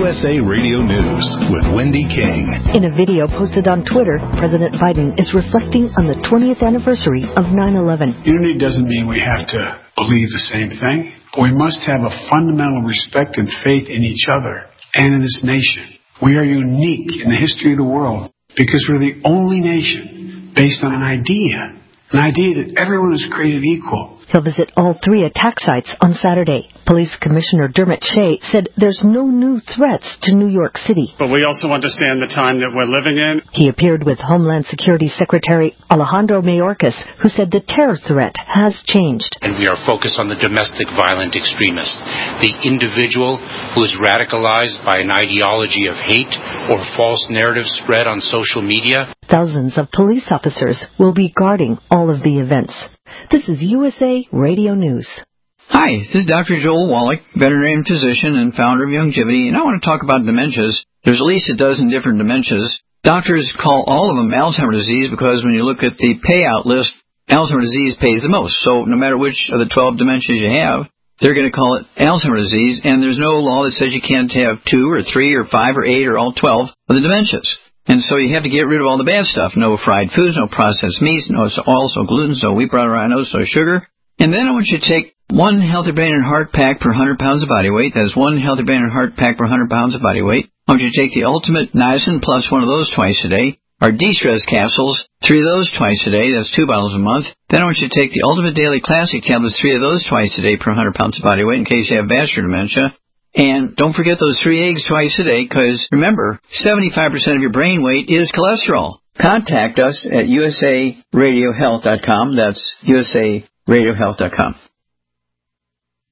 USA Radio News with Wendy King. In a video posted on Twitter, President Biden is reflecting on the 20th anniversary of 9/11. Unity doesn't mean we have to believe the same thing, but we must have a fundamental respect and faith in each other and in this nation. We are unique in the history of the world because we're the only nation based on an idea that everyone is created equal. He'll visit all 3 attack sites on Saturday. Police Commissioner Dermot Shea said there's no new threats to New York City. But we also understand the time that we're living in. He appeared with Homeland Security Secretary Alejandro Mayorkas, who said the terror threat has changed. And we are focused on the domestic violent extremist, the individual who is radicalized by an ideology of hate or false narrative spread on social media. Thousands of police officers will be guarding all of the events. This is USA Radio News. Hi, this is Dr. Joel Wallach, veterinarian physician and founder of Youngevity, and I want to talk about dementias. There's at least a dozen different dementias. Doctors call all of them Alzheimer's disease because when you look at the payout list, Alzheimer's disease pays the most. So no matter which of the 12 dementias you have, they're going to call it Alzheimer's disease, and there's no law that says you can't have 2 or 3 or 5 or 8 or all 12 of the dementias. And so you have to get rid of all the bad stuff. No fried foods, no processed meats, no oils, no gluten, no wheat, butter, rhinos, no sugar. And then I want you to take 1 Healthy Brain and Heart pack per 100 pounds of body weight. That's 1 Healthy Brain and Heart pack per 100 pounds of body weight. I want you to take the Ultimate Niacin plus 1 of those twice a day. Our De-Stress capsules, 3 of those twice a day. That's 2 bottles a month. Then I want you to take the Ultimate Daily Classic tablets, 3 of those twice a day per 100 pounds of body weight in case you have vascular dementia. And don't forget those 3 eggs twice a day, because remember, 75% of your brain weight is cholesterol. Contact us at usaradiohealth.com. That's usaradiohealth.com.